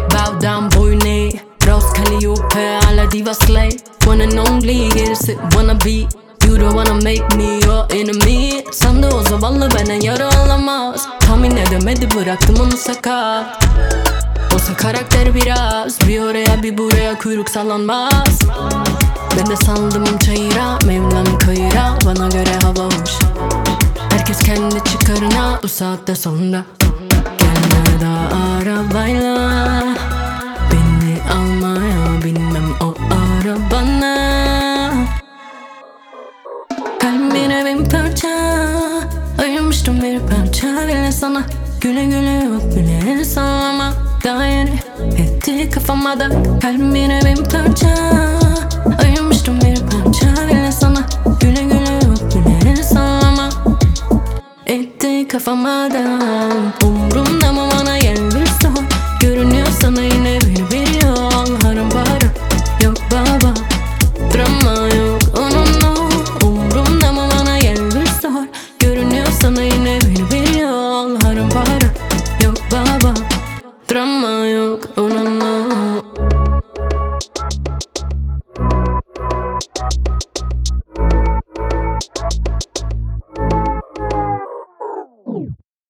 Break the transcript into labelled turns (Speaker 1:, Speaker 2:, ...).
Speaker 1: Bow down boyun eğ, Rose Calliope hala diva slay. One and only, gerisi wanna be. You don't wanna make me your enemy. Sandı o zavallı benden yara alamaz. Tahmin edemedi bıraktım onu sakat. Olsa karakter biraz, bir oraya bir buraya kuyruk sallanmaz. Ben de sandım çayıra, Mevlam kayıra. Bana göre hava hoş, herkes kendi çıkarına. Bu saatte sonra gelme da arabayla beni almaya, binmem o arabana. Kalbine bin parça ayırmıştım, bir parça bile sana. Güle güle yok bile el sallama. Daha yeni etti kafama da. Kalbine bin parça ayırmıştım, bir parça bile sana. Güle güle yok bile el sallama. Etti kafama da.